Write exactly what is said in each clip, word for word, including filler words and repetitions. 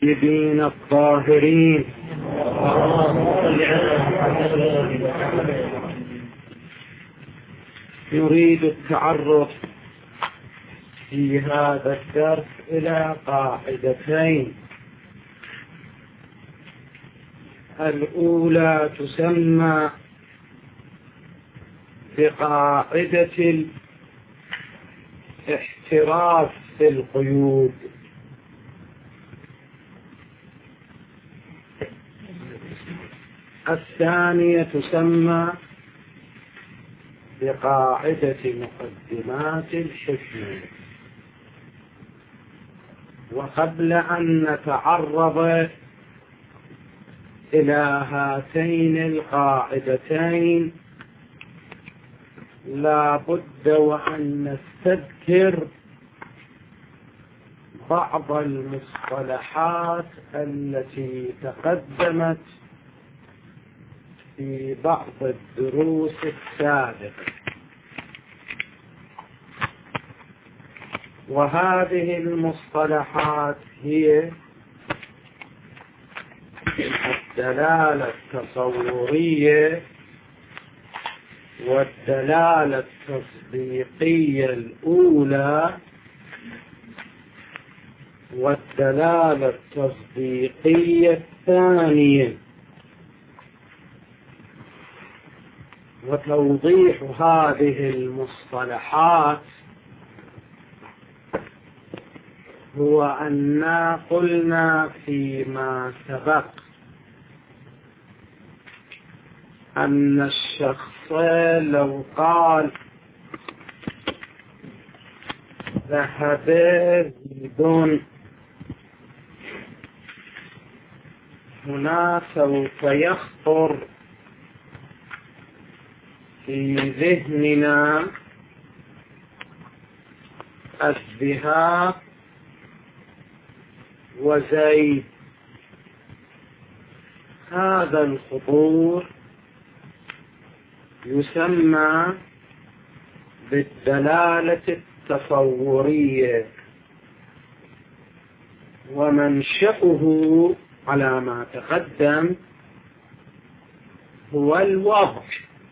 الطيبين الطاهرين. نريد التعرف في هذا الدرس إلى قاعدتين. الأولى تسمى بقاعدة الاحتراز في القيود، الثانية تسمى بقاعدة مقدمات الحكمة. وقبل أن نتعرض إلى هاتين القاعدتين لا بد وأن نستذكر بعض المصطلحات التي تقدمت في بعض الدروس السابقة. وهذه المصطلحات هي الدلالة التصورية والدلالة التصديقية الأولى والدلالة التصديقية الثانية. وتوضيح هذه المصطلحات هو أننا قلنا فيما سبق أن الشخص لو قال ذهب زيد، هنا سوف يخطر في ذهننا الذهاب وزيد. هذا الخطور يسمى بالدلالة التصورية، ومنشأه على ما تقدم هو الوضع.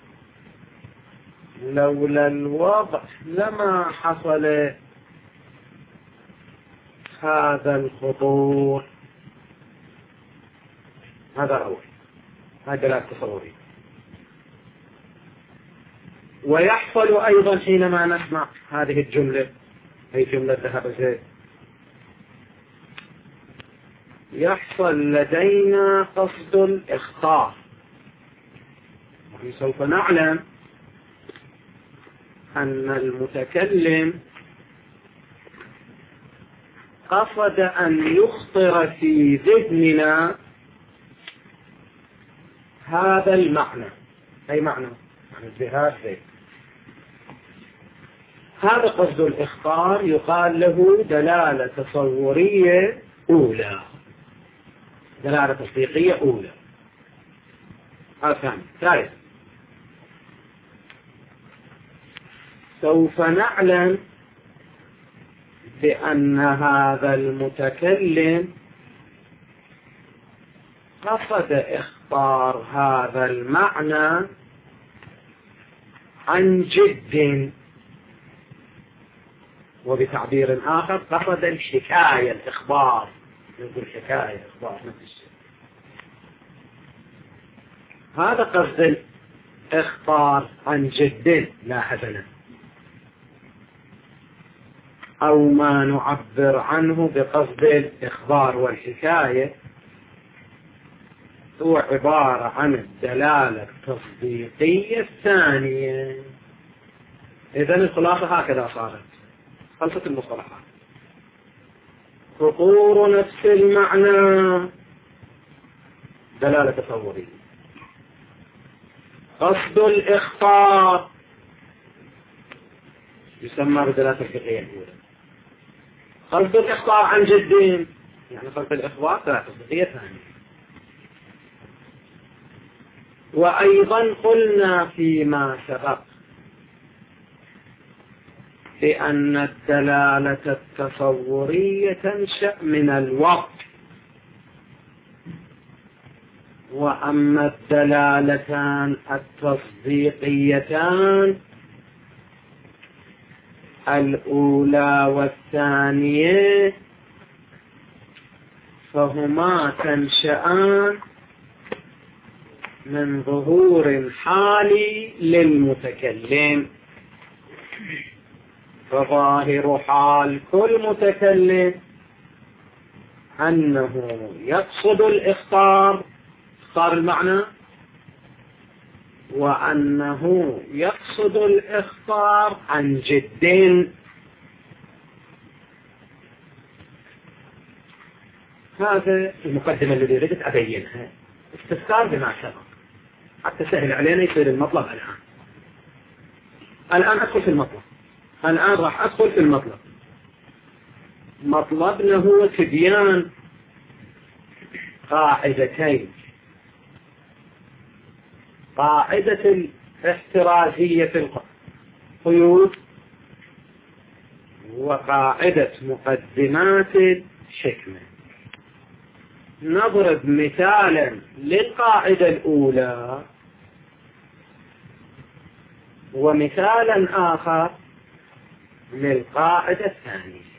لولا الوضع لما حصل هذا الخطور. هذا أول، هذا دلالة تصورية. ويحصل أيضا حينما نسمع هذه الجملة، هي جملة ذهب زيد، يحصل لدينا قصد الإخطار. سوف نعلم أن المتكلم قصد أن يخطر في ذهننا هذا المعنى. أي معنى؟ معنى الذهاب زيد. هذا قصد الإخطار يقال له دلالة تصورية أولى، دلالة تصديقية أولى. هذا ثاني. ثالث، سوف نعلم بأن هذا المتكلم قصد إخطار هذا المعنى عن جد، وبتعبير آخر قصد الحكاية، الإخبار. نقول حكاية، إخبار، نفس الشيء. هذا قصد الإخبار عن جد لا هزلا، أو ما نعبر عنه بقصد الإخبار والحكاية هو عبارة عن الدلالة التصديقية الثانية. إذن الخلاصة هكذا صارت، خلصت المصطلحات. خطور نفس المعنى دلالة تصورية، قصد الإخبار يسمى بدلالة الفقهية الأولى، قصد الإخبار عن جد يعني قصد الإخبار دلالة تصديقية ثانية. وأيضا قلنا فيما سبق بأن الدلالة التصورية تنشأ من الوضع وأما الدلالتان التصديقيتان الأولى والثانية فهما تنشأان من ظهور حالي للمتكلم، فظاهر حال كل متكلم أنه يقصد الإخطار، اخطار المعنى، وأنه يقصد الإخطار عن جد. هذا المقدمة الذي ردت أبينها استفسار بما سبق حتى سهل علينا يصير المطلب. الآن الآن أدخل في المطلب الآن راح أدخل في المطلب. مطلبنا هو تبيان قاعدتين: قاعدة الاحترازية في القيود، وقاعدة مقدمات الحكمة. نضرب مثالا للقاعدة الأولى ومثالا آخر للقاعدة الثانية.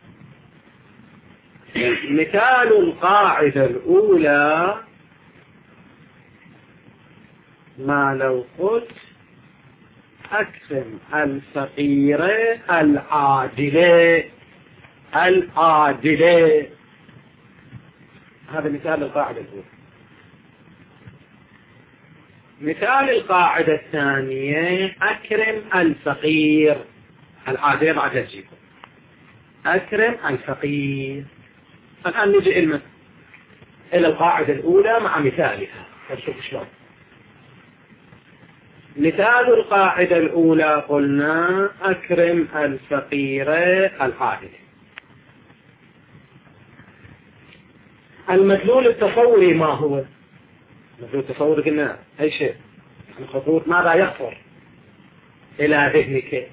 مثال القاعدة الأولى ما لو قلت أكرم الفقير العادل العادل. هذا مثال القاعدة الأولى. مثال القاعدة الثانية أكرم الفقير العادل بعد الجيب. أكرم الفقير. الآن نجي إلى إلى القاعدة الأولى مع مثالها نشوف شلون. مثال القاعدة الأولى قلنا أكرم الفقير العادل. المدلول التصوري ما هو؟ المدلول التصوري قلنا أي شيء يعني خطوط ماذا يخطر إلى ذهنك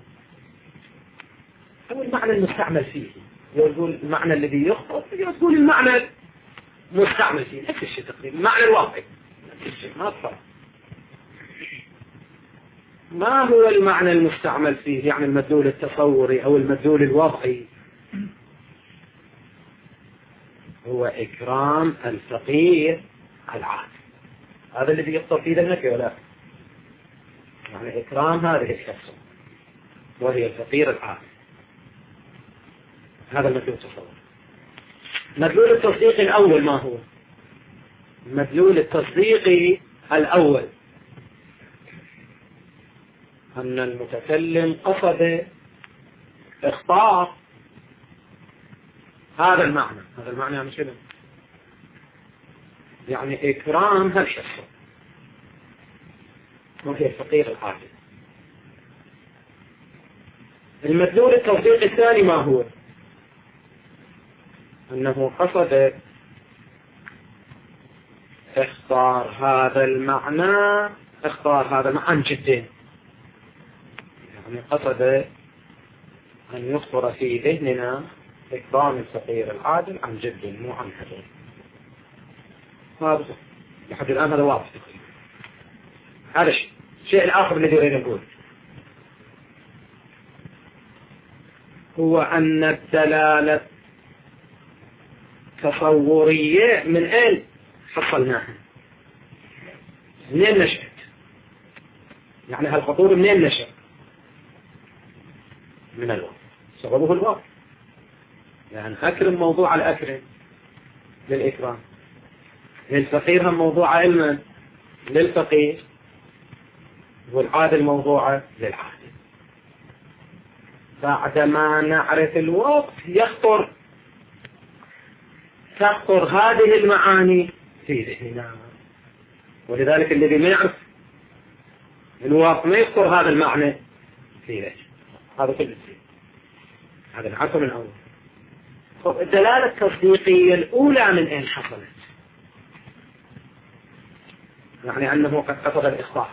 أو المعنى المستعمل فيه. يقول المعنى الذي يخطر، يقول المعنى المستعمل فيه، نفس الشيء تقريبا، المعنى الواقعي نفس الشيء، ما فرق. ما هو المعنى المستعمل فيه؟ يعني المدلول التصوري أو المدلول الوضعي هو إكرام الفقير العادل. هذا الذي يخطر في ذهنك ولا؟ يعني إكرام هذه الشخص وهي الفقير العادل. هذا المدلول التصوري. مدلول التصديق الأول ما هو؟ المدلول التصديقي الأول أن المتكلم قصد إخطار هذا المعنى. هذا المعنى يعني شنو؟ يعني إكرام هالشخص وهي الفقير العادل. المدلول التصديق الثاني ما هو؟ أنه قصد اختار هذا المعنى اختار هذا المعنى عن جدين. يعني قصد أن يخطر في ذهننا إكرام الفقير العادل عن جد مو عن حدود. هذا لحد الآن هذا واضح تقريبا. هذا الشيء. الشيء الآخر الذي أريد أقول هو أن الدلالة تصورية من أين حصلناها؟ منين نشأت؟ يعني هالخطور منين نشأ؟ من الواقع. سببه الواقع. يعني أكرم موضوع الأكرم للإكرام، للفقير هم موضوع علما للفقير، والعادل موضوع للعادل. بعدما نعرف الوقت يخطر تخطر هذه المعاني في ذهننا. ولذلك الذي ما يعرف الواقع ما يخطر هذا المعنى في ذهنه. هذا كل شيء. هذا العصر الأول. طب الدلالة التصديقية الأولى من أين حصلت؟ يعني أنه قد قصد الإخطار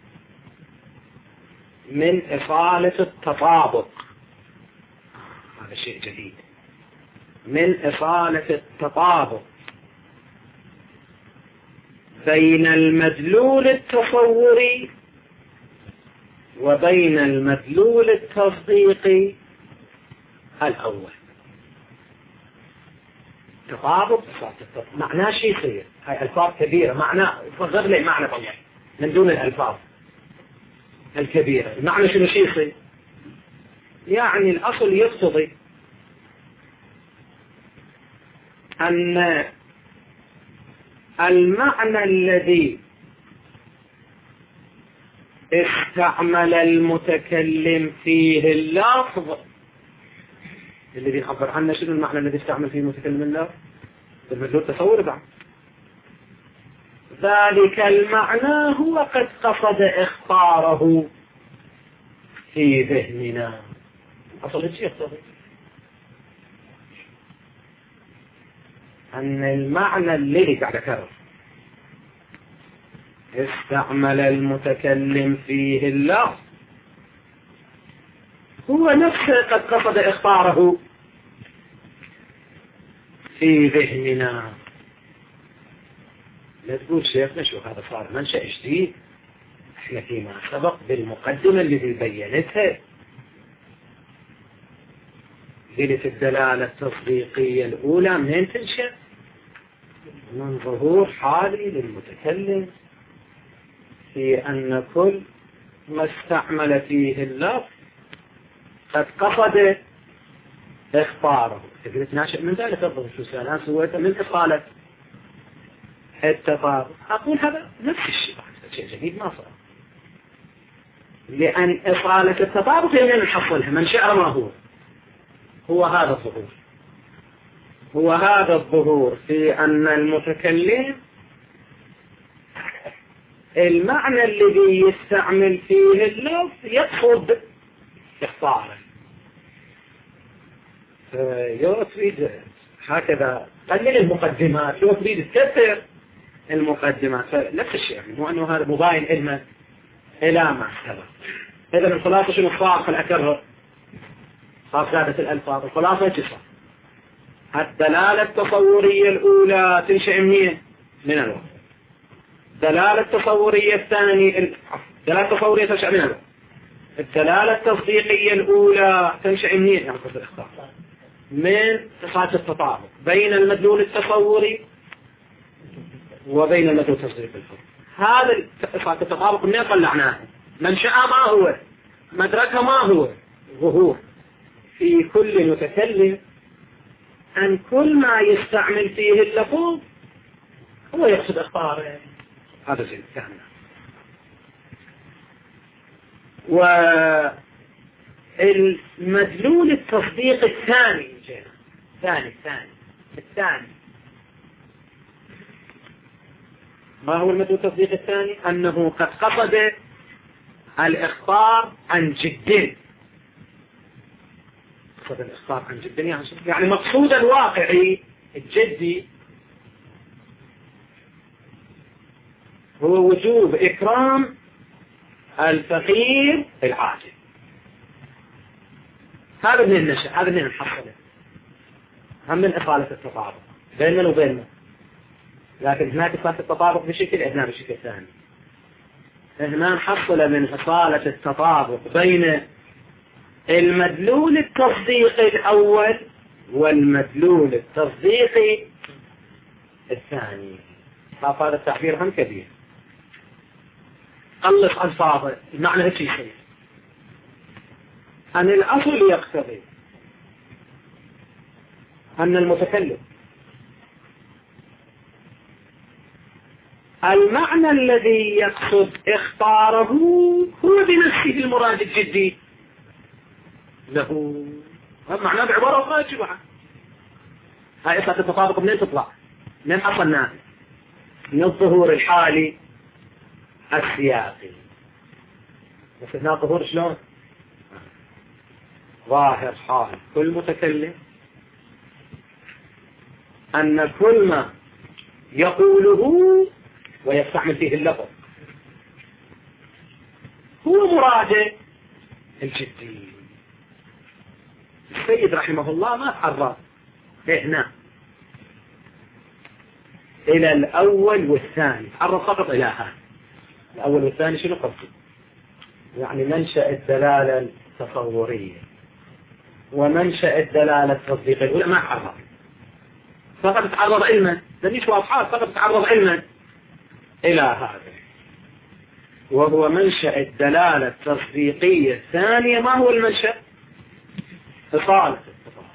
من إصالة التطابق. هذا شيء جديد. من إصالة التطابق بين المدلول التصوري وبين المدلول التصديقي الأول. تطابق صفات التطابق معناه شيء يصير، هاي ألفاظ كبيرة، معناه صغر لي معنى طبعا من دون الألفاظ الكبيرة. المعنى شنو شيء يصير؟ يعني الأصل يقتضي أن المعنى الذي استعمل المتكلم فيه اللفظ، الذي نعبر عنه، شنو المعنى الذي استعمل فيه المتكلم اللفظ؟ المدلول التصوري بعد. ذلك المعنى هو قد قصد إخباره في ذهننا. أصل الشيء يقتضي أن المعنى الذي قاعد أكرر استعمل المتكلم فيه اللفظ هو نفسه قد قصد إخباره في ذهننا. لا تقول شيخنا شو هذا صار منشأ جديد، احنا فيما سبق بالمقدمة اللي بينتها قلت الدلالة التصديقية الأولى منين تنشأ؟ من ظهور حالي للمتكلم في أن كل ما استعمل فيه اللفظ قد قصد إخباره. قلت ناشئ من ذلك الظهور، شو سألان سويته من إصالة التطابق. أقول هذا نفس الشيء، شيء جديد ما صار، لأن إصالة التطابق هي من نحصلها منشأ ما هو هو هذا الظهور، هو هذا الظهور في أن المتكلم المعنى الذي يستعمل فيه اللفظ يقصد إخباره. يو تريد هكذا قلل المقدمات، يو تريد تكثر المقدمات، نفس الشيء، يعني مو أنه هذا مباين إلما إلى ما سبق. إذا الخلاصة شنو صار في الأكرر؟ صار زادت الألفاظ. الخلاصة جسر الدلالة التصورية الأولى تنشأ منين؟ من الوقت. الدلالة التصورية الثانية الدلالة التصورية تنشأ من الوقت. الدلالة التصديقية الأولى تنشأ منين؟ يعني قصد الإخبار من صفات التطابق بين المدلول التصوري وبين المدلول التصديقي الحر. هذا صفات التطابق منين طلعناها؟ منشأها ما هو؟ مدركها ما هو؟ ظهور في كل متكلم أن كل ما يستعمل فيه اللفظ هو يقصد إخباره. هذا زين فهمنا. والمدلول التصديق الثاني الثاني الثاني الثاني ما هو المدلول التصديق الثاني؟ أنه قد قصد الإخبار عن جد. قصد الإخبار عن جد يعني يعني مقصود الواقعي الجدي هو وجوب إكرام الفقير العاجل. هذا من النشأ، هذا من الحصلة، هم من إصالة التطابق بيننا وبيننا. لكن هناك إصالة التطابق بشكل، هنا بشكل ثاني. هنا نحصل من إصالة التطابق بين المدلول التصديقي الأول والمدلول التصديقي الثاني. هذا التعبير هم كبير. قلص ألفاظه المعنى هيك شيء أن الأصل يقتضي أن المتكلم المعنى الذي يقصد إخباره هو بنفسه المراد الجدي له. هذا معناه بعبارة راجعة. هاي إصلاة التطابق منين تطلع؟ منين حصلناها؟ من الظهور الحالي السياقي. بس هنا ظهور شلون؟ ظاهر حال كل متكلم أن كل ما يقوله ويستعمل فيه اللفظ هو مراده الجدي. السيد رحمه الله ما حرر هنا إلى الأول والثاني، تعرض فقط إلى هذا الأول والثاني. شنو قصدي؟ يعني منشأ الدلالة التصورية ومنشأ الدلالة التصديقية الأولى ما تعرض، فقط تعرض علما، ليش واضحات، فقط تعرض علما إلى هذا. وهو منشأ الدلالة التصديقية الثانية. ما هو المنشأ؟ إصالة التطابق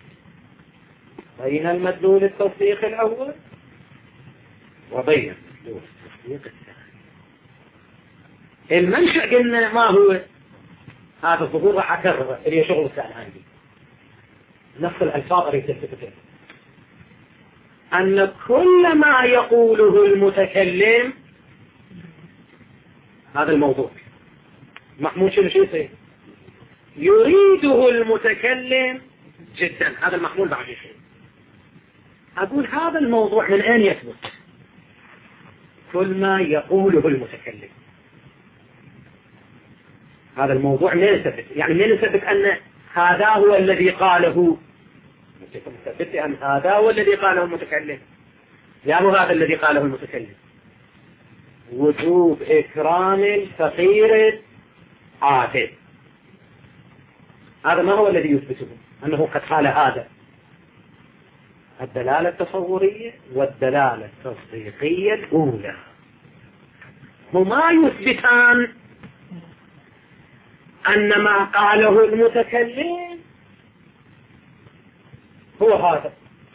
بين المدلول التصديقي الأول وبين المدلول التصديق الثاني. المنشأ قلنا ما هو؟ هذا الظهور راح أكرره اللي هي شغل الثاني عندي، نفس الألفاظ اللي تثبتها، أن كل ما يقوله المتكلم هذا الموضوع محمول شنو شو يصير؟ يريده المتكلم جدا، هذا المحمول بعد شيء. أقول هذا الموضوع من أين يثبت؟ كل ما يقوله المتكلم. هذا الموضوع من يثبت؟ يعني من يثبت أن هذا هو الذي قاله؟ يثبت أن هذا هو الذي قاله المتكلم، يعني هذا الذي قاله المتكلم. وجوب إكرام الفقير عاتب، هذا ما هو الذي يثبته؟ أنه قد قال هذا. الدلالة التصورية والدلالة التصديقية الأولى هما يثبتان أن ما قاله المتكلم هو هذا،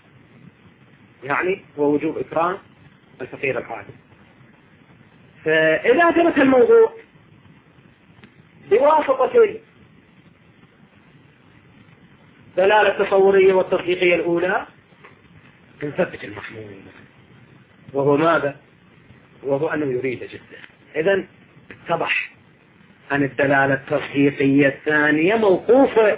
يعني هو وجوب إكرام الفقير العاتب. فإذا ثبت الموضوع بواسطة الدلالة التصورية والتصديقية الأولى نثبت المحمول، وهو ماذا؟ وهو أنه يريد جدا. إذن اتضح أن الدلالة التصديقية الثانية موقوفة،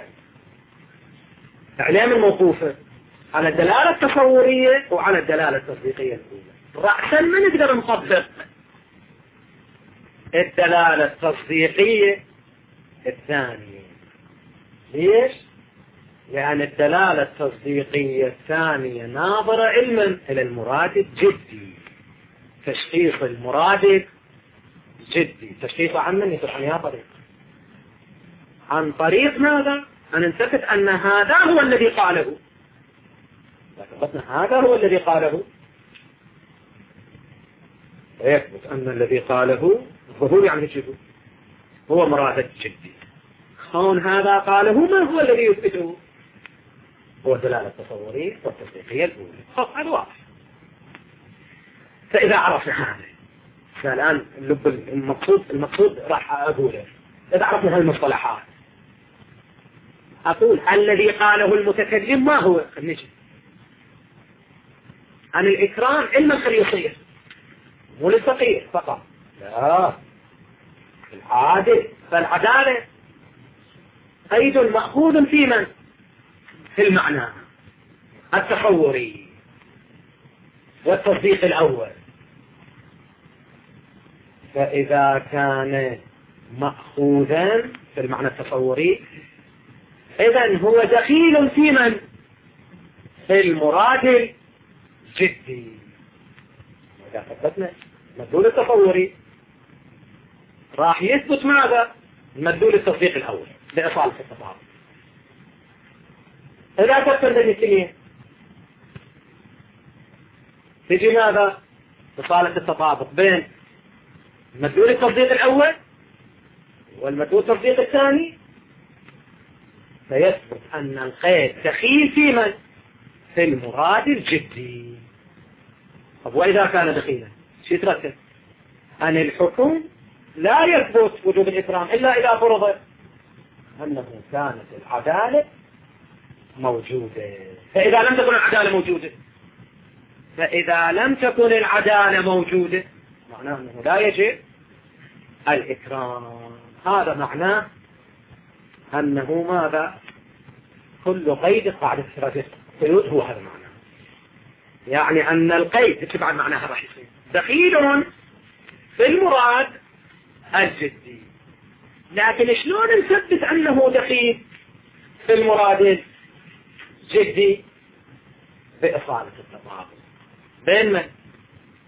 إعلام الموقوفة على الدلالة التصورية وعلى الدلالة التصديقية الأولى. رأسا ما نقدر نطبق الدلالة التصديقية الثانية. ليش؟ لأن الدلالة التصديقية الثانية ناظرة علما إلى المراد الجدي، تشخيص المراد جدي. تشخيصه عن من؟ يصير عن يا طريق، عن طريق ماذا؟ أن نثبت أن هذا هو الذي قاله. ثبتنا هذا هو الذي قاله، ويثبت أن الذي قاله هو يعني جدي، هو مراد الجدي. كون هذا قاله ما هو الذي يثبته؟ هو الدلالة التصورية والتصديقية الأولى. خلاص هذا واضح. فإذا عرفنا هذا، فالآن اللب المقصود المقصود راح أقوله. إذا عرفنا هالمصطلحات أقول الذي قاله المتكلم ما هو؟ نجي عن الإكرام علما خليصية، مو للفقير فقط، لا، العادل. فالعدالة قيد مأخوذ في من؟ في المعنى التصوري والتصديق الأول. فإذا كان مأخوذا في المعنى التصوري إذن هو دخيل في من؟ في المراد الجدي. إذا ثبتنا المدلول التصوري راح يثبت ماذا؟ المدلول التصديق الأول بإصالة التطابق. إذا ثبت الاثنين تجي ماذا؟ إصالة التطابق بين المدلول التصديق الأول والمدلول التصديق الثاني، فيثبت أن القيد دخيل في من؟ في المراد الجدي. طب وإذا كان دخيلا شو يترتب؟ أن الحكم لا يثبت وجوب الإكرام إلا إذا فرض أنه كانت العدالة موجودة. فإذا لم تكن العدالة موجودة فإذا لم تكن العدالة موجودة معناه أنه لا يجب الإكرام. هذا معناه أنه ماذا؟ كل قيد قاعدة ثلاثة قيود هو هذا معناه. يعني أن القيد اتبع معناها راح يصير دخيل في المراد الجدي. لكن شلون نثبت أنه دخيل في المراد الجدي؟ بإصالة التطابق بين من؟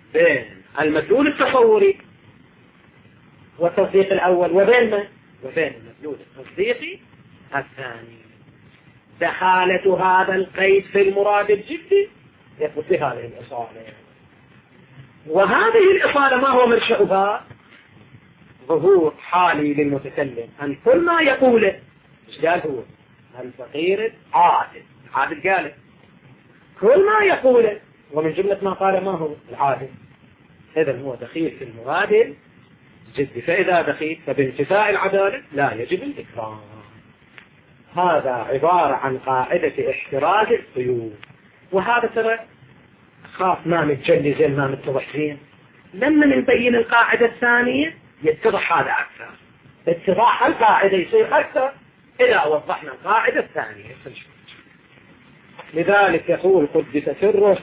بين المدلول التصوري والتصديق الأول وبين من؟ وبين المدلول التصديقي الثاني. دخالة هذا القيد في المراد الجدي يثبت بهذه الإصالة. وهذه الإصالة ما هو منشأها؟ ظهور حالي للمتكلم أن كل ما يقوله إيش قال هو؟ الفقير عادل. عادل قاله كل ما يقوله، ومن جملة ما قال ما هو العادل. إذن هو دخيل في المراد الجدي. فإذا دخيل فبانتفاء العدالة لا يجب الإكرام. هذا عبارة عن قاعدة احتراز القيود. وهذا ترى خاف ما متجلي زين ما متضح زين. لما نبين القاعدة الثانية يتضح هذا أكثر. اتضاح القاعدة يصير أكثر إذا وضحنا القاعدة الثانية. لذلك يقول قدس سره: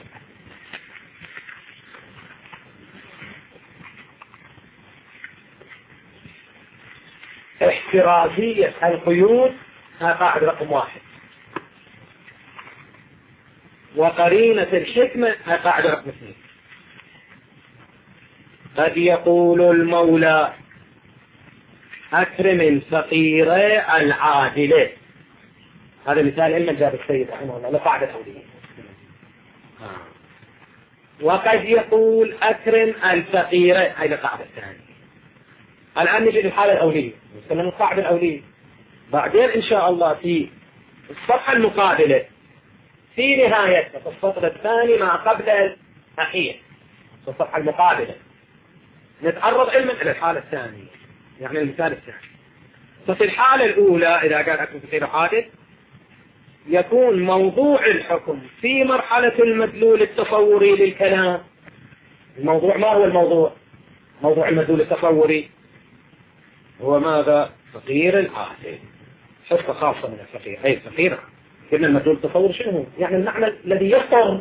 احترازية القيود. هذا قاعدة رقم واحد. وقرينة الحكمة هذا قاعدة رقم اثنين. قد يقول المولى: أكرم الفقير العادل. هذا مثال علم جاب السيد رحمه الله لقاعدة أولية. وقد يقول: أكرم الفقير. هذه القاعدة الثانية. الآن نجي للحالة الأولية، نتكلم عن القاعدة الأولية. بعدين إن شاء الله في الصفحة المقابلة في نهاية في السطر الثاني ما قبل الأخير في الصفحة المقابلة نتعرض علما إلى الحالة الثانية، يعني المثال الثاني. ففي الحالة الأولى إذا قال أكرم الفقير عادل يكون موضوع الحكم في مرحلة المدلول التصوري للكلام. الموضوع ما هو الموضوع؟ موضوع المدلول التصوري هو ماذا؟ فقير العادل. حصة خاصة من الفقير. أي فقير. قلنا المدلول التصوري شنو هو؟ يعني المعنى الذي يخطر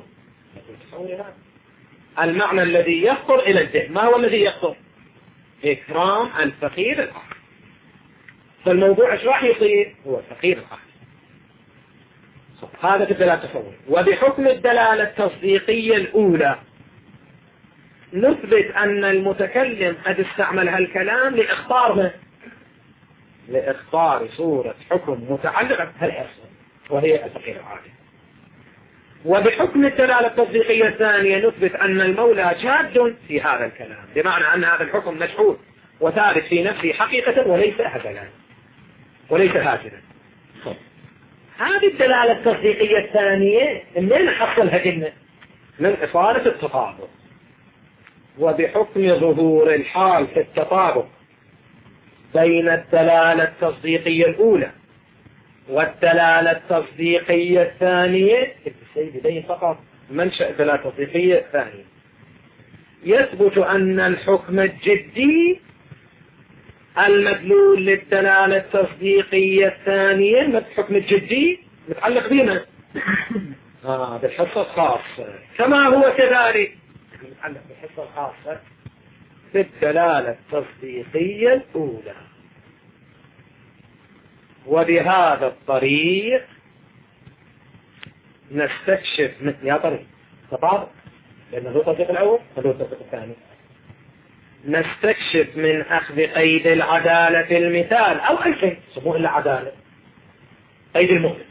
المعنى الذي يخطر إلى الذهن. ما هو الذي يخطر؟ إكرام الفقير العادل. فالموضوع ايش راح يصير؟ هو الفقير العادل. هذا في الدلالة التصورية. وبحكم الدلالة التصديقية الأولى نثبت أن المتكلم قد استعمل هالكلام لإخطار ما؟ لإخطار صورة حكم متعلقة بهالحصة وهي الفقير العادل. وبحكم الدلالة التصديقية الثانية نثبت أن المولى جاد في هذا الكلام، بمعنى أن هذا الحكم مشهود وثابت في نفسه حقيقة وليس هزلا وليس هازلا. هذه الدلالة التصديقية الثانية منين نحصلها قلنا؟ من إصالة التطابق. وبحكم ظهور الحال في التطابق بين الدلالة التصديقية الأولى والدلالة التصديقية الثانية بين فقط منشأ الدلالة التصديقية الثانية يثبت أن الحكم الجدي المدلول للدلالة التصديقية الثانية. الحكم الجدي متعلق بنا آه بالحصة الخاصة كما هو كذلك متعلق بالحصة الخاصة بالدلالة التصديقية الأولى. وبهذا الطريق نستكشف مثل يا طريق تطابق لأنه هو التصديق الأول وهو التصديق الثاني. نستكشف من أخذ قيد العدالة في المثال أو أي شيء سموه إلا عدالة قيد المثل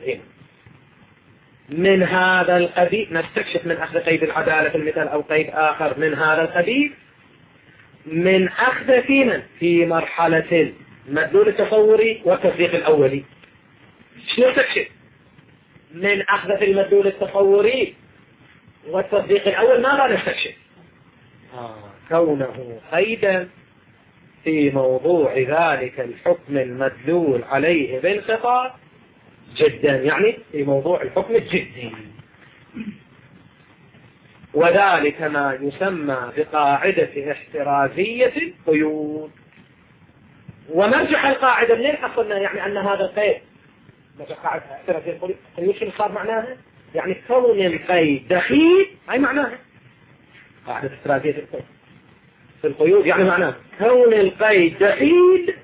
من هذا القبيل. نستكشف من أخذ قيد العدالة في المثال أو قيد آخر من هذا القبيل من أخذ في من في مرحلة المدلول التصوري والتصديق الأولي. شنو نستكشف من أخذ في المدلول التصوري والتصديق الأول؟ ما لا نستكشف آه. كونه قيدا في موضوع ذلك الحكم المدلول عليه بالخطاب جدا، يعني في موضوع الحكم الجدي. وذلك ما يسمى بقاعدة احترازية القيود. ومرجح القاعدة منين حصلنا يعني أن هذا القيد مرجح قاعدة احترازية القيود شنو صار معناها؟ يعني كون القيد دخيل أي معناها قاعدة احترازية القيود في القيود، يعني معناه كون القيد دخيل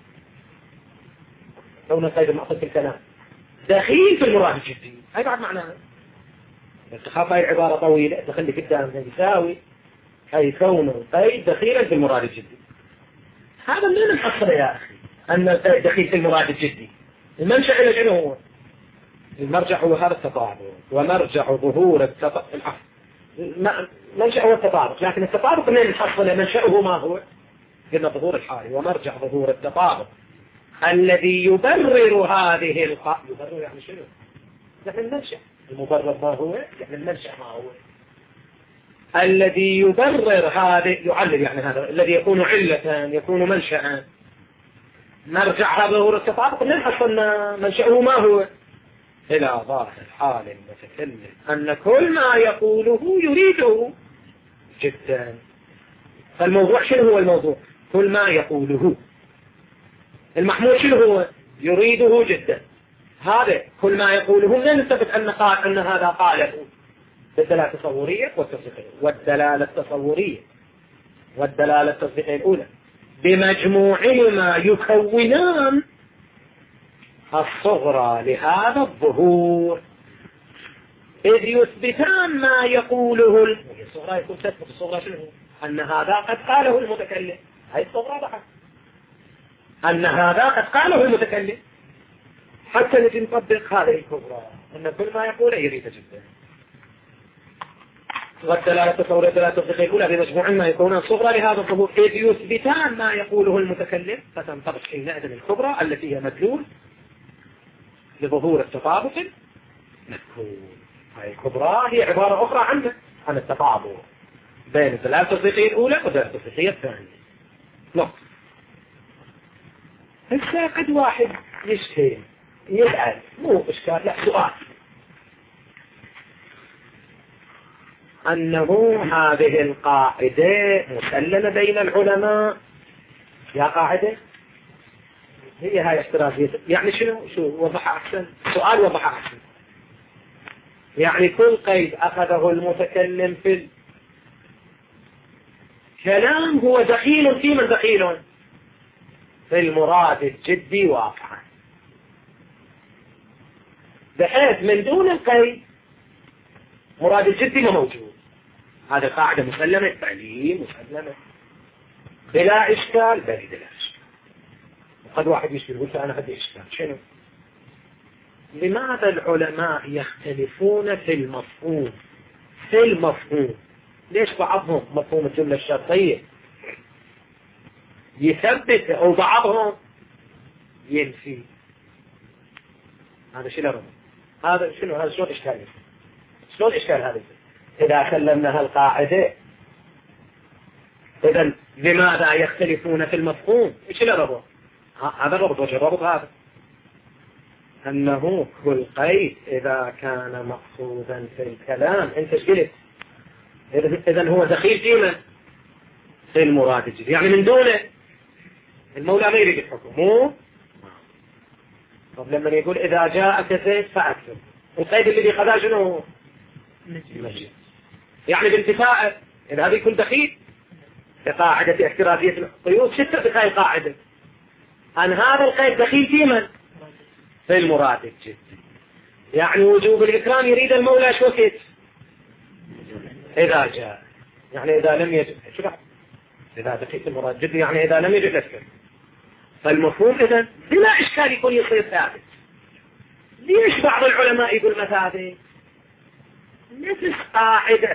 كون القيد المقصود في الكلام دخيل في المراد الجدي. هاي بعد معناها. تخاف هاي العبارة طويلة تخلي قدام يساوي أي كون القيد دخيلا في المراد الجدي. هذا من الحصر يا أخي أن القيد دخيل في المراد الجدي. المنشأ إلى شنو هو؟ المرجع هو هذا التطابق، ومرجع ظهور التطابق منشأ هو التطابق، لكن التطابق من الحصر منشأه ما هو؟ قلنا ظهور الحالي، ومرجع ظهور التطابق الذي يبرر هذه القاعدة. يبرر يعني شنو؟ يعني المنشأ. المبرر ما هو؟ يعني المنشأ ما هو؟ الذي يبرر هذه يعلل، يعني هذا الذي يكون علة يكون منشأ. نرجع هذا ظهور التطابق نلحظ أن منشأه ما هو؟ إلى ظاهر حال المتكلم أن كل ما يقوله يريده جدا. فالموضوع شنو هو الموضوع؟ كل ما يقوله. المحمول شنو هو؟ يريده جدا. هذا كل ما يقوله من نثبت أن قال أن هذا قاله بالدلالة التصورية والتصديقية. والدلالة التصورية والدلالة التصديقية الأولى بمجموعهما يكونان الصغرى لهذا الظهور، إذ يثبتان ما يقوله الصغرى. يكون تثبت الصغرى شنو؟ أن هذا قد قاله المتكلم. هاي الصغرى بحث أن هذا قد قاله المتكلم، حتى نجي نطبق هذه الكبرى أن كل ما يقوله يريد جدا. والدلالة التصورية والدلالة التصديقية الأولى بمجموع ما يكونان صغرى لهذا الظهور، إذ يثبتان ما يقوله المتكلم، فتنطبق حينئذ الكبرى التي هي مدلول لظهور التطابق مذكور. هاي الكبرى هي عبارة أخرى عنها عن التطابق بين الدلالة التصديقية الأولى والدلالة التصديقية الثانية. نقطة. هسه قد واحد يشتهي يسأل، مو إشكال، لا سؤال، أنه هذه القاعدة مسلمة بين العلماء. يا قاعدة هي هاي احترازية، يعني شنو؟ شو وضح أحسن؟ سؤال وضح أحسن. يعني كل قيد أخذه المتكلم في الكلام هو دخيل في من دخيل في المراد الجدي واقعا، بحيث من دون القيد مراد الجدي ما موجود. هذه قاعدة مسلمة، تعليم مسلمة بلا إشكال، بل بلا إشكال. وقد واحد يشكل يقول أنا عندي إشكال، شنو؟ لماذا العلماء يختلفون في المفهوم؟ في المفهوم ليش بعضهم مفهوم الجملة الشرطية يثبت أو بعضهم ينفي؟ هذا شنو رمض؟ هذا شنو؟ هذا شلون إشكال؟ شلون إشكال هذا؟ إذا سلمنا هالقاعدة إذا لماذا يختلفون في المفهوم؟ إيش الربط؟ هذا الربط، وجه الربط هذا أنه كل قيد إذا كان مقصودا في الكلام أنت قلت إذا هو دخيل فيما في المراد الجدي، يعني من دونه المولى ما يريد الحكم. مو طب لما يقول إذا جاءك زيد فأكثر، القيد الذي خذاه شنو؟ مجيء، يعني بانتفاء. إذا هذا يكون دخيل في قاعدة احترازية القيود. ستة في هذه القاعدة أن هذا القيد دخيل في من؟ في المراد الجدي. يعني وجوب الإكرام يريد المولى شو وقت؟ إذا جاء، يعني إذا لم يجد شو بعد؟ إذا دخيل في المراد الجدي يعني إذا لم يجد أذكر. فالمفهوم إذن بلا إشكال يكون يصير ثابت. ليش بعض العلماء يقول مثابة نفس قاعدة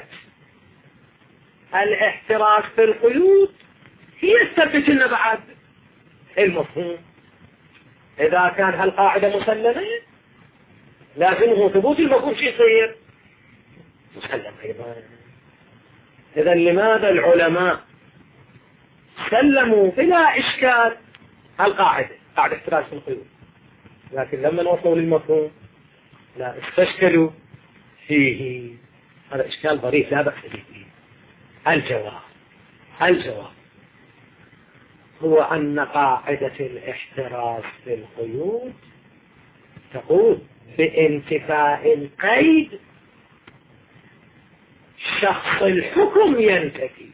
الاحتراز في القيود هي الثبت لنا بعد المفهوم؟ إذا كان هالقاعدة مسلمة لازمه ثبوت المفهوم. شو يصير؟ مسلم أيضا. إذا لماذا العلماء سلموا بلا إشكال هالقاعدة قاعدة احتراز في القيود، لكن لما وصلوا للمفهوم لا استشكلوا فيه؟ هذا إشكال ظريف لا بأس به. الجواب الجواب هو أن قاعدة الاحتراز في القيود تقول بانتفاء القيد شخص الحكم ينتفي،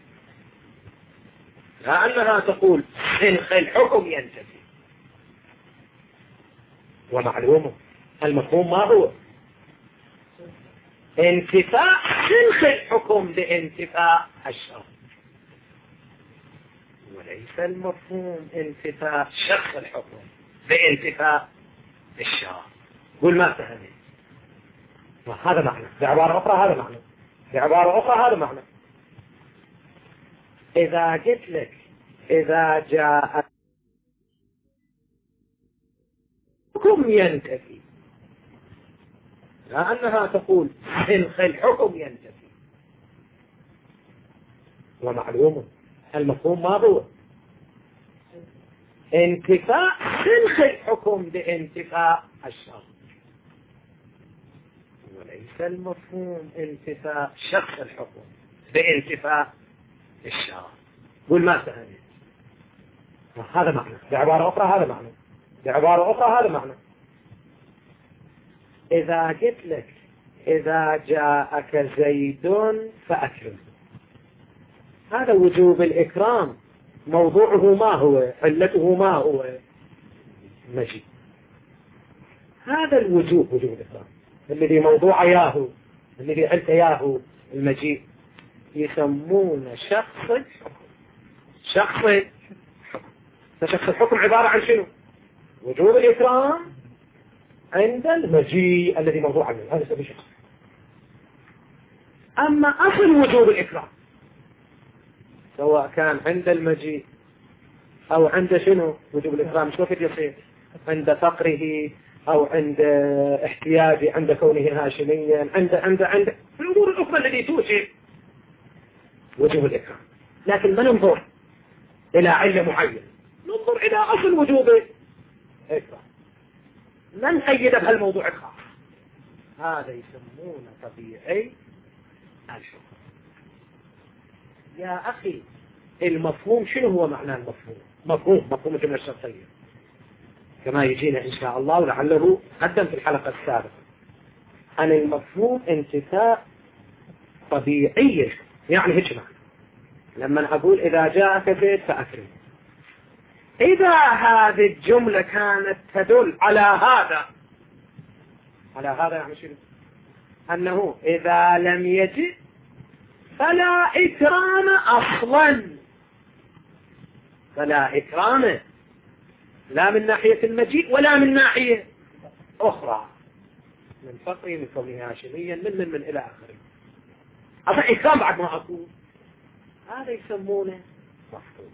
لا أنها تقول سنخ الحكم ينتفي. ومعلومه المفهوم ما هو؟ انتفاء سنخ الحكم بانتفاء الشرط. وليس المفهوم انتفاء شخص الحكم بانتفاء الشرط. قول ما فهمت. هذا معنى بعبارة أخرى، هذا معنى بعبارة أخرى، هذا معنى. إذا قلت لك إذا جاء حكم ينتفي، لأنها تقول سلخ الحكم ينتفي، ومعلوم المفهوم ما هو انتفاء سلخ الحكم بانتفاء الشرط، وليس المفهوم انتفاء شخص الحكم بانتفاء الشرط. قول ما فهمت. هذا معنى بعبارة أخرى، هذا معنى بعبارة أخرى، هذا معنى. إذا قلت لك إذا جاءك زيد فأكرمه، هذا وجوب الإكرام موضوعه ما هو؟ علته ما هو؟ مجيء. هذا الوجوب وجوب الإكرام الذي موضوع ياهو، الذي علت ياهو المجيء، يسمون شخص الحكم. شخص الحكم، فشخص الحكم عبارة عن شنو؟ وجوب الإكرام عند المجيء الذي موضوع عنه، هذا يسمى شخص. أما أصل وجوب الإكرام سواء كان عند المجيء أو عند شنو وجوب الإكرام، شو كيف يصير؟ عند فقره أو عند احتياجه، عند كونه هاشميا، عند عند عند الأمور الأخرى التي توجب وجوب الإكرام. لكن ما ننظر إلى علة معينة، ننظر إلى أصل وجوب الإكرام، ما نقيد بهالموضوع الخاص. هذا يسمونه طبيعي الحكم. يا أخي المفهوم شنو هو معنى المفهوم؟ مفهوم مفهوم الجملة الشرطية كما يجينا إن شاء الله، ولعله قدم في الحلقة السابقة أن المفهوم انتفاء طبيعي. يعني هيك معنى لما أقول إذا جاءك زيد فأكرم، إذا هذه الجملة كانت تدل على هذا، على هذا يعني شنو؟ أنه إذا لم يجد فلا إكرام أصلا، فلا إكرام لا من ناحية المجيء ولا من ناحية أخرى، من فقره من كونه هاشميا من من من إلى آخره. أصلا إكرام بعد ما أقول هذا يسمونه مفهوم.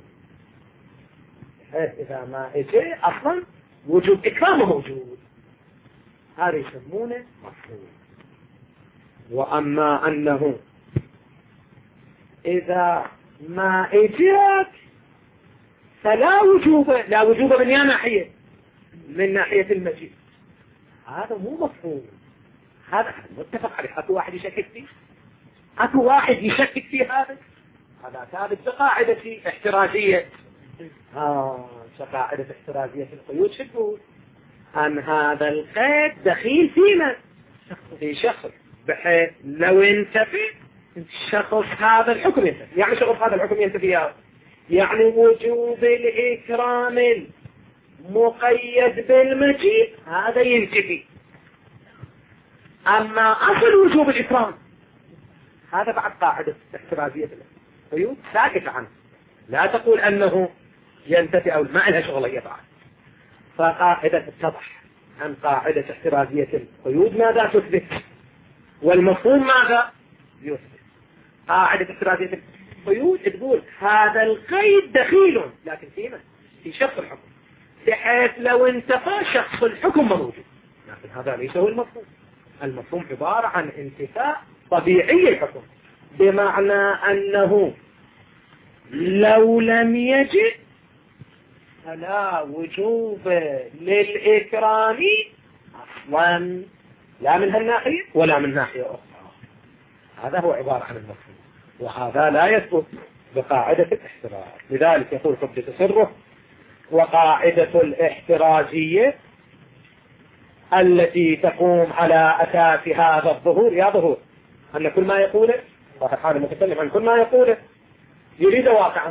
إذا ما إجي أصلا وجود إكرام موجود، هذا يسمونه مفهوم. وأما أنه إذا ما إجيك فلا وجوب، لا وجوب من يا ناحية، من ناحية المجيء، هذا مو مفهوم. هذا متفق عليه. أكو واحد يشكك فيه؟ أكو واحد يشكك في هذا؟ هذا ثابت بقاعدة احترازية. آه قاعدة احترازية القيود شكو أن هذا القيد دخيل فينا في شخص، بحيث لو انتفي شخص هذا الحكم ينتفي. يعني شخص هذا الحكم ينتفي، يعني وجوب الإكرام مقيد بالمجيء هذا ينتفي. أما أصل وجوب الإكرام هذا بعد قاعدة احترازية القيود ساكت عنه، لا تقول أنه ينتفي أو ما لها شغل يفعل. فقاعدة تتضح عن قاعدة احترازية القيود ماذا تثبت، والمفهوم ماذا يثبت. قاعدة احترازية القيود تقول هذا القيد دخيل لكن فيما في شخص الحكم، بحيث لو انتفى شخص الحكم موجود، لكن هذا ليس هو المفهوم. المفهوم عبارة عن انتفاء طبيعي الحكم، بمعنى أنه لو لم يجد فلا وجوب للإكرام أصلا، لا من هالناحية ولا من ناحية أخرى. هذا هو عبارة عن المفهوم، وهذا لا يثبت بقاعدة الاحتراز. لذلك يقول قدس سره: وقاعدة الاحترازية التي تقوم على أساس هذا الظهور، يا ظهور أن كل ما يقوله الله سبحانه متكلم عن كل ما يقوله يريد واقعا،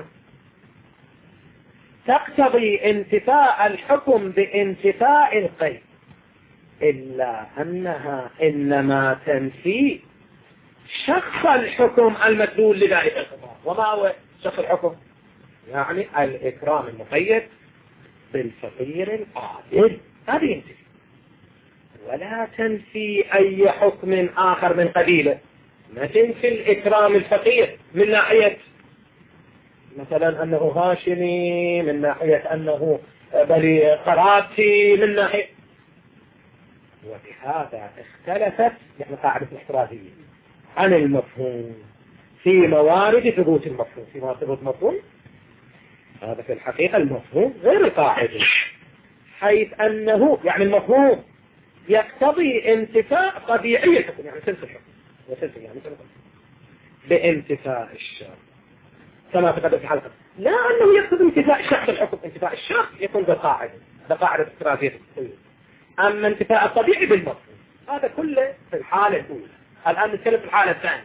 تقتضي انتفاء الحكم بانتفاء القيد، إلا أنها إنما تنفي شخص الحكم المدلول لذلك الخطاب. وما هو شخص الحكم؟ يعني الإكرام المقيد بالفقير القادر هذه ينتفي، ولا تنفي أي حكم آخر من قبيله. ما تنفي الإكرام الفقير من ناحية مثلا أنه هاشمي، من ناحية أنه بني قرابتي، من ناحية. وبهذا اختلفت يعني قاعدة الاحترازية عن المفهوم في موارد ثبوت المفهوم. في موارد ثبوت المفهوم هذا في الحقيقة المفهوم غير القاعدة، حيث أنه يعني المفهوم يقتضي انتفاء طبيعي الحكم، يعني سلسل الحكم وسلسل يعني سلسل بانتفاء الشرط كما تقدم في حلقة. لا أنه يقتضي انتفاء شخص الحكم، انتفاء الشخص يكون بقاعدة بقاعدة افتراضية. أما انتفاء الطبيعي بالمفهوم هذا كله في الحالة الأولى. الآن نتكلم في الحالة الثانية،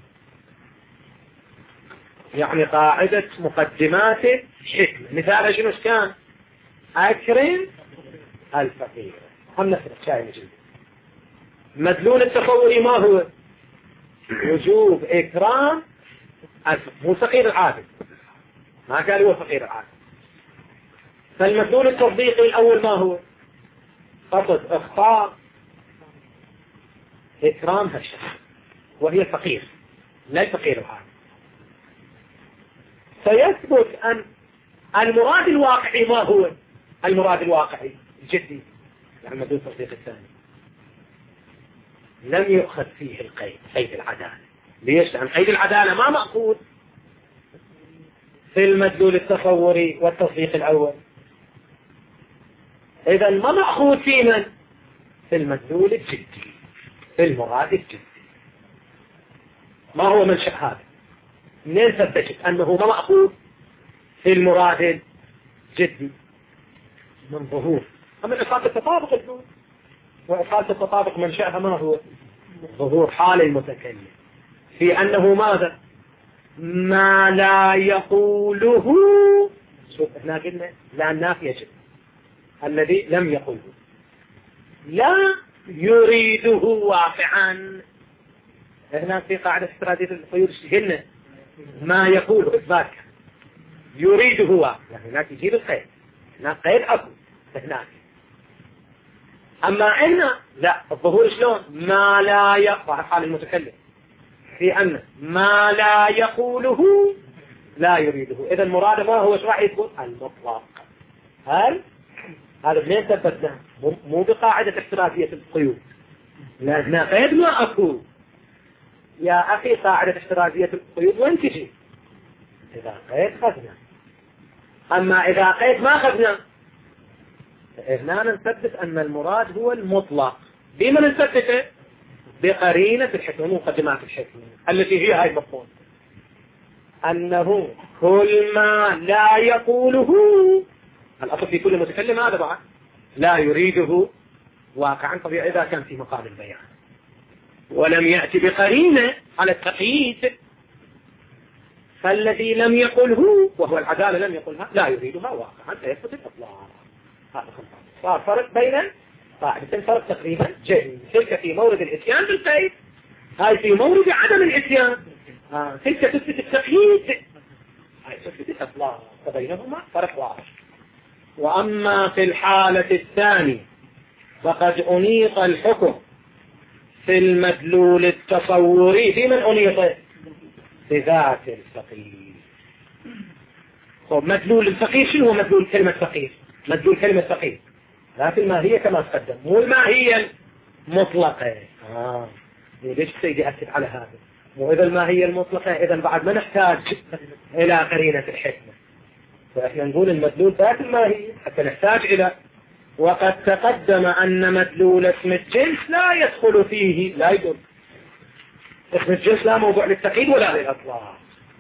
يعني قاعدة مقدمات الحكمة. مثال شنو كان؟ أكرم الفقير. هم نفرق شاي مجيد. مدلول التصوري ما هو؟ وجوب إكرام مو الفقير العادل، ما قال هو الفقير العادل. فالمدلول التطبيقي الأول ما هو؟ قصد اختار إكرام هالشخص وهي الفقير لا الفقير العادل. فيثبت أن المراد الواقعي ما هو؟ المراد الواقعي الجدي يعني المدلول التطبيقي الثاني لم يؤخذ فيه القيد، قيد العدالة. ليش؟ لأن قيد العدالة ما مأخوذ في المدلول التصوري والتصديق الأول. إذا ما مأخوذ في من؟ في المدلول الجدي، في المراد الجدي. ما هو منشأ هذا؟ منين ثبتت أنه ما مأخوذ في المراد الجدي؟ من ظهور أما إصالة التطابق الجدي. وإصالة التطابق منشأها ما هو؟ ظهور حال المتكلم في أنه ماذا؟ ما لا يقوله. شوف احنا قلنا لا نافية جدا، الذي لم يقوله لا يريده واقعا. هنا في قاعدة استراتيجية القيود قلنا ما يقوله إثبات يريده واقعا، هناك يجيب القيد، هناك قيد أكو هناك. أما إحنا لا، الظهور شلون؟ ما لا يقع حال المتكلم في أن ما لا يقوله لا يريده. إذا المراد ما هو؟ ايش راح يكون؟ المطلق. هل هذا منين ثبتنا؟ مو بقاعدة احترازية القيود، لأن قيد ما أكو. يا أخي قاعدة احترازية القيود وين تجي؟ إذا قيد خذنا، أما إذا قيد ما خذنا هنا نثبت أن المراد هو المطلق. بما نثبته؟ بقرينة الحكمة، مقدمات الحكمة التي هي هاي المفهوم أنه كل ما لا يقوله الأصل في كل متكلم هذا بعد لا يريده واقعا طبيعي إذا كان في مقام البيان ولم يأتي بقرينة على التقييد. فالذي لم يقله وهو العدالة لم يقلها لا يريدها واقعا فيثبت الإطلاق. هذا صار فرق بين قاعدتين، فرق تقريبا جيد. تلك في مورد الإتيان بالقيد، هاي في مورد عدم الإتيان. آه. تلك تثبت التقييد، هاي تثبت الإطلاق، فبينهما فرق واضح. وأما في الحالة الثانية فقد أنيط الحكم في المدلول التصوري. في من أنيط؟ بذات الفقير. طب مدلول الفقير شنو هو؟ مدلول كلمة فقير، مدلول كلمة فقير ذات الماهية كما تقدم، مو الماهية المطلقة. آه. ليش سيدي أكد على هذا؟ مو إذا الماهية المطلقة إذا بعد ما نحتاج إلى قرينة الحكمة، فإحنا نقول المدلول ذات الماهية حتى نحتاج إلى. وقد تقدم أن مدلول اسم الجنس لا يدخل فيه، لا يدخل اسم الجنس، لا موضوع للتقييد ولا للإطلاق.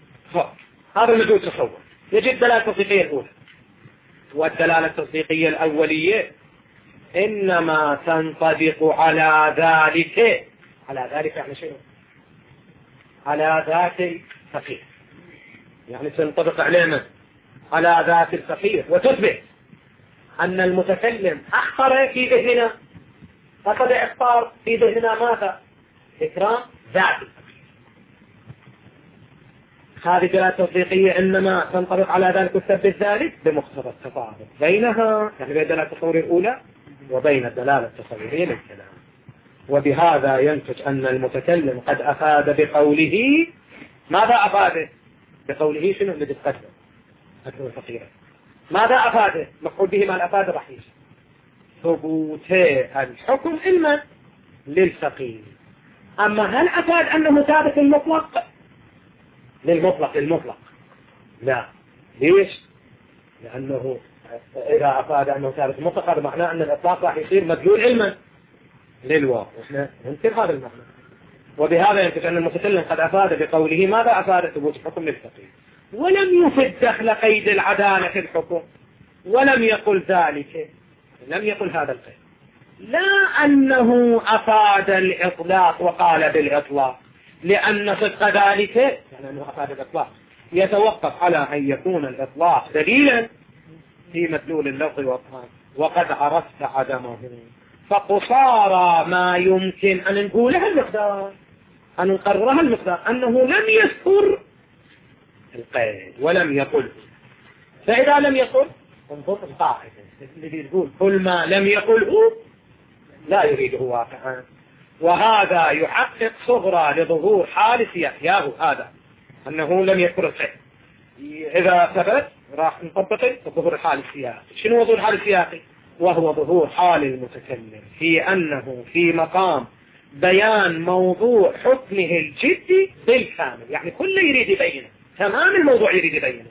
هذا المدلول تصور يجب دلالة تصديقية الأولى. والدلالة التصديقية الأولية إنما تنطبق على ذلك. على ذلك يعني شيء على ذات الفقير، يعني تنطبق علينا على ذات الفقير، وتثبت أن المتكلم أخطر في ذهننا، فقد اختار في ذهننا ماذا؟ إكرام ذات الفقير. هذه دلالة تصديقية إنما تنطبق على ذلك وتثبت ذلك بمقتضى التطابق بينها، يعني بين الدلالة التصورية الأولى وبين الدلالة التصورية للكلام. وبهذا ينتج أن المتكلم قد أفاد بقوله. ماذا أفاده؟ بقوله شنو اللي تقدم أكثر الفقيرة. ماذا أفاده؟ مفعول به ما الأفاد راح يجي ثبوت الحكم علما للفقيه. أما هل أفاد أنه ثابت المطلق للمطلق المطلق؟ لا. ليش؟ لأنه إذا أفاد أنه ثابت المطلق هذا معناه أن الإطلاق راح يصير مدلول علما للواقع، وإحنا ننكر هذا المعنى. وبهذا ينتج أن المتكلم قد أفاد بقوله. ماذا أفاد؟ ثبوت الحكم للفقيه، ولم يفد دخل قيد العدالة في الحكم، ولم يقل ذلك، لم يقل هذا القيد، لا أنه أفاد الإطلاق وقال بالإطلاق، لأن صدق ذلك يعني أنه أفاد الإطلاق يتوقف على أن يكون الإطلاق دليلا في مدلول اللفظ والفهم، وقد عرفت عدمه. فقصارى ما يمكن أن نقولها المقدار، أن نقررها المقدار، أنه لم يذكر القيد ولم يقل. فإذا لم يقل انظر القاعدة الذي يقول كل ما لم يقله لا يريده واقعا، وهذا يحقق صغرى لظهور حال سياقه هذا أنه لم يذكر القيد. إذا ثبت راح نطبق ظهور الحال السياقي. شنو ظهور الحال السياقي؟ وهو ظهور حال المتكلم في أنه في مقام بيان موضوع حكمه الجدي بالكامل، يعني كل يريد يبينه تمام الموضوع يريد يبينه.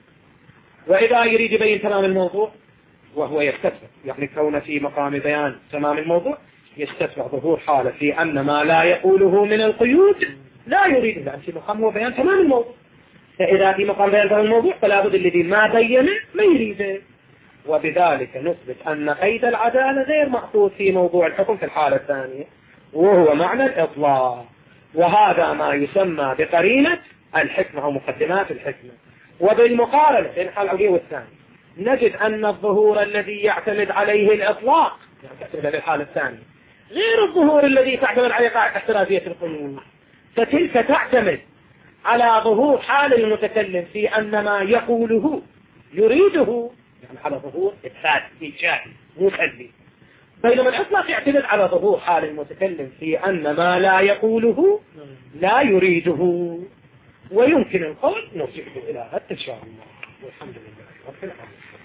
وإذا يريد يبين تمام الموضوع وهو يستتبع، يعني كون في مقام بيان تمام الموضوع يستتبع ظهور حاله في أن ما لا يقوله من القيود لا يريد، لأن في مقام هو بيان تمام الموضوع. فإذا في مقام بيان تمام الموضوع فلا بد الذي ما بينه ما يريده. وبذلك نثبت أن قيد العدالة غير محطوط في موضوع الحكم في الحالة الثانية، وهو معنى الإطلاق. وهذا ما يسمى بقرينة الحكمة أو مقدمات الحكمة. وبالمقارنة بين الحالة الأولية والثانية نجد أن الظهور الذي يعتمد عليه الإطلاق يعتمد على الحالة الثانية غير الظهور الذي تعتمد عليه قاعدة احترازية القيود. فتلك تعتمد على ظهور حال المتكلم في أن ما يقوله يريده، يعني على ظهور إفساد إيجابي مو سلبي، بينما الإطلاق يعتمد على ظهور حال المتكلم في أن ما لا يقوله لا يريده. ويمكن القول نرجعه إلى هذا إن شاء الله، والحمد لله رب العالمين.